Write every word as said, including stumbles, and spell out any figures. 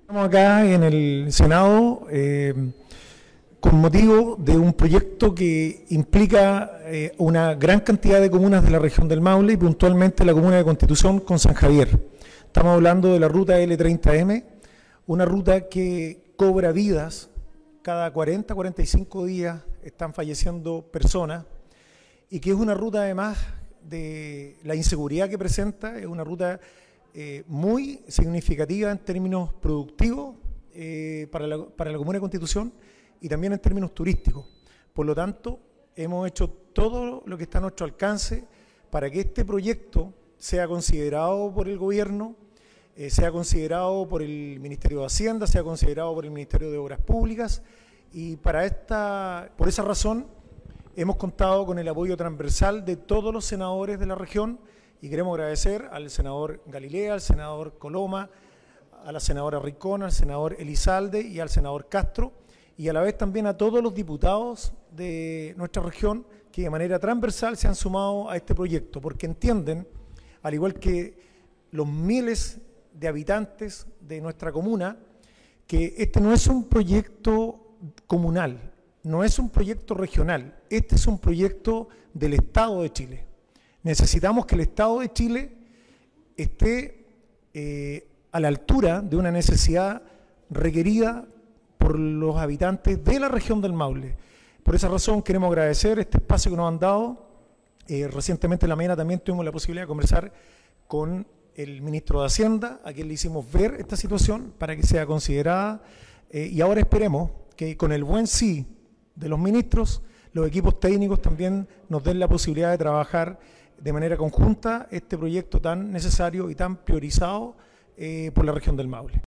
Estamos acá en el Senado eh, con motivo de un proyecto que implica eh, una gran cantidad de comunas de la región del Maule y puntualmente la comuna de Constitución con San Javier. Estamos hablando de la ruta L treinta M, una ruta que cobra vidas. Cada cuarenta, cuarenta y cinco días están falleciendo personas y que es una ruta además de la inseguridad que presenta, es una ruta eh, muy significativa en términos productivos eh, para, la, para la Comuna de Constitución y también en términos turísticos. Por lo tanto, hemos hecho todo lo que está a nuestro alcance para que este proyecto sea considerado por el gobierno, eh, sea considerado por el Ministerio de Hacienda, sea considerado por el Ministerio de Obras Públicas, y para esta, por esa razón hemos contado con el apoyo transversal de todos los senadores de la región y queremos agradecer al senador Galilea, al senador Coloma, a la senadora Ricón, al senador Elizalde y al senador Castro, y a la vez también a todos los diputados de nuestra región que de manera transversal se han sumado a este proyecto, porque entienden, al igual que los miles de habitantes de nuestra comuna, que este no es un proyecto comunal, no es un proyecto regional, este es un proyecto del Estado de Chile. Necesitamos que el Estado de Chile esté eh, a la altura de una necesidad requerida por los habitantes de la región del Maule. Por esa razón queremos agradecer este espacio que nos han dado. Eh, recientemente en la mañana también tuvimos la posibilidad de conversar con el ministro de Hacienda, a quien le hicimos ver esta situación para que sea considerada, eh, y ahora esperemos que con el buen sí de los ministros, los equipos técnicos también nos den la posibilidad de trabajar de manera conjunta este proyecto tan necesario y tan priorizado eh, por la región del Maule.